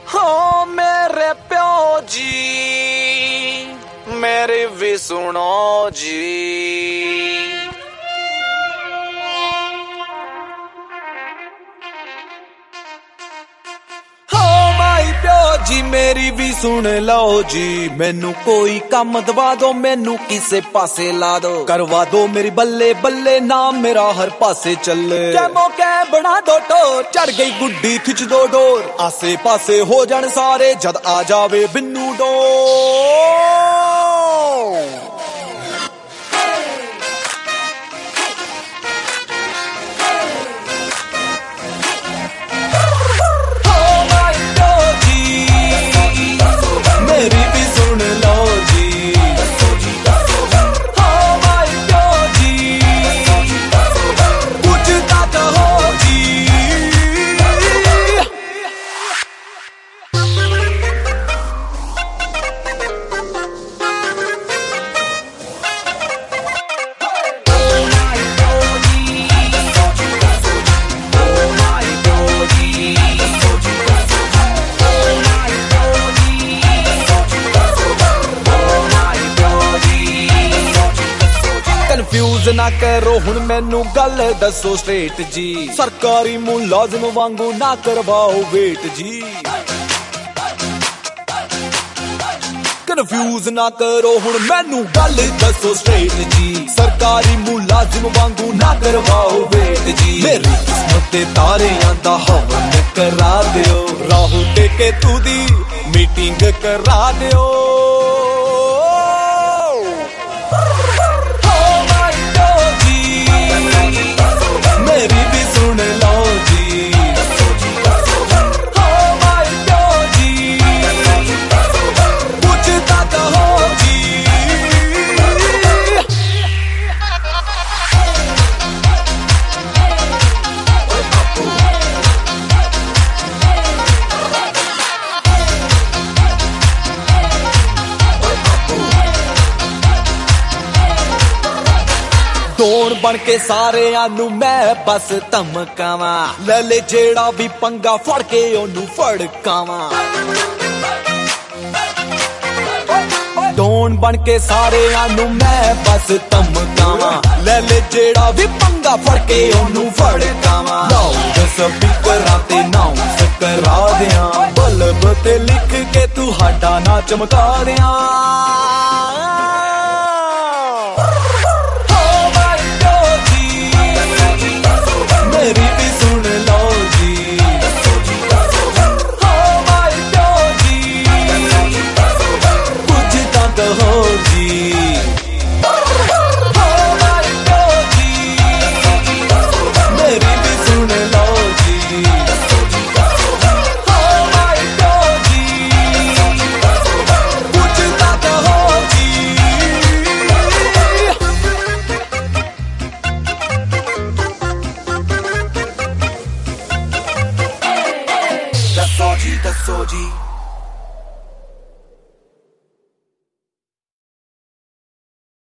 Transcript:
हो मेरे प्यो जी मेरी भी सुनो जी। जी मेरी भी सुन लो जी, मैनू कोई काम दवा दो, मैनू किसे पासे ला दो, करवा दो मेरी बल्ले बल्ले, नाम मेरा हर पासे चले। कैमो कै बना दो टोर, चढ़ गई गुड्डी खिंच दो डोर, आसे पासे हो जान सारे जद आ जावे बिन्नू डोर। कन्फ्यूज ना करो हुण मैनू गल दसो स्ट्रेट जी, सरकारी मुलाजिम वांगू ना करवाओ वेट जी। कन्फ्यूज ना करो हुण मैनू गल दसो स्ट्रेट जी, सरकारी मुलाजिम वांगू ना करवाओ वेट जी। मेरी किस्मत दे तारियां दा हवन करा दियो, राहु टेके तू दी मीटिंग करा दियो। मेरी भी सुन लो जी, हो भाई प्यो जी, पूछता कहो जी। डोन बन के सारे आनू मैं बस धमकावा, ले ले जेड़ा भी पंगा फड़ के ओनू फड़कावा। डोन बन के सारे आनू मैं बस धमकावा, ले ले जेड़ा भी पंगा फड़ के ओनू फड़कावा। लाउड स्पीकरां ते नाउंस करा दियां, बल्ब ते लिख के तू हाडा ना चमका दियां। मेरी भी सुन लो जी, हो भाई प्यो जी, कुछ तो कहो जी। हो भाई प्यो जी, मेरी भी सुन लो जी, हो भाई प्यो जी, कुछ तो कहो जी। दसो जी